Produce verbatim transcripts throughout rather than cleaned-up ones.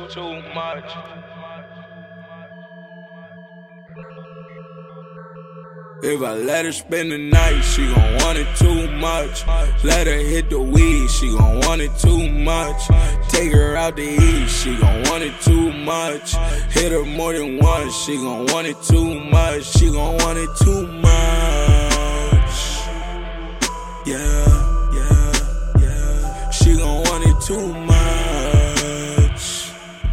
too, too much. If I let her spend the night, she gon' want it too much. Let her hit the weed, she gon' want it too much. Take her out to eat, she gon' want it too much. Hit her more than once, she gon' want it too much. She gon' want it too much. Yeah, yeah, yeah. She gon' want it too much.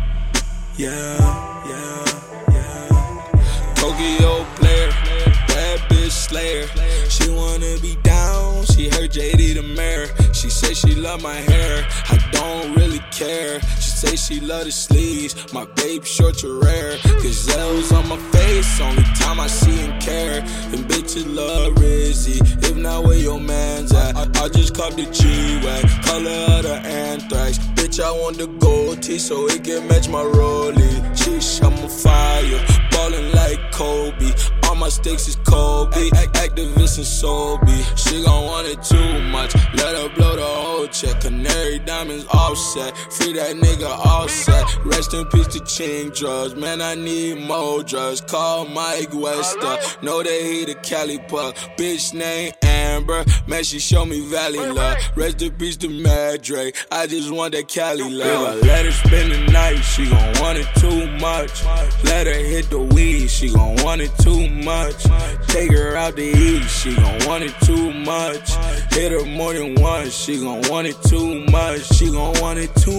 Yeah, yeah, yeah. Tokyo player, bad bitch slayer. She wanna be down, she heard J D the mayor. She say she love my hair, I don't really care. She say she love the sleeves, my babe short to rare. Gazelles on my face, only time I see and care. And bitches love Rizzy, if not where your man's at. I, I just cop the G-Wag, color of the anthrax. Bitch, I want the gold tee so it can match my rollie. Sheesh, I'm on fire, ballin' like Kobe. All my sticks is Kobe, activist and Sobe. She gon' want it too much, let her blow the whole check. Canary diamonds offset, free that nigga offset. Rest in peace to Ching drugs, man I need more drugs. Call Mike Wester, know that he the Cali puck. Bitch named Amber, man she show me Valley love. Rest in peace to Madre, I just want that Cali love. If I let her spend the night, she gon' want it too much. Let her hit the weed, she gon' want it too much. Take her out to eat, she gon' want it too much. Hit her more than once, she gon' want it too much. She gon' want it too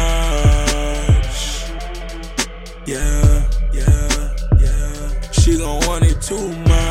much. Yeah, yeah, yeah. She gon' want it too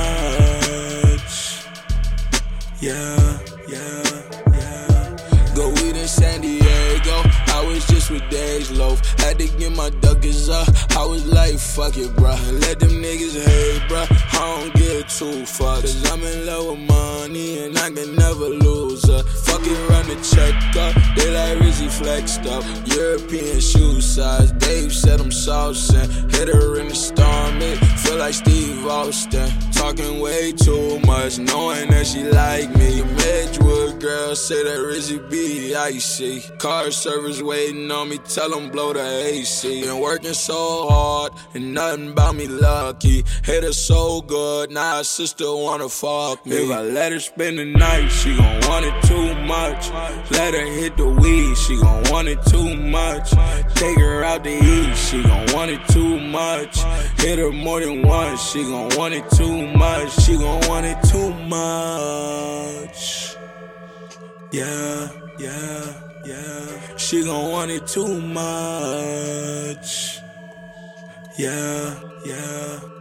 much. Yeah, yeah, yeah. Go eat in San Diego, I was just with Days Loaf. Had to get my duckers up, I was like, fuck it, bruh. Let them niggas hate, bruh. I don't get too fucked, cause I'm in love with money and I can never lose her. Fuck it, run the check up, they like Rizzy flexed up. European shoe size, Dave said I'm saucing. Hit her in the stomach, feel like Steve Austin. Talking way too much, knowing that she like me. The Edgewood girl say that Rizzy be icy. Car service waiting on me, tell them blow the A C. Been working so hard, and nothing about me lucky. Hit her so good, now her sister wanna fuck me. If I let her spend the night, she gon' want it too much. Let her hit the weed, she gon' want it too much. Take her out to eat, she gon' want it too much. Hit her more than once, she gon' want it too much. She gon' want it too much. Yeah, yeah, yeah. She gon' want it too much. Yeah, yeah.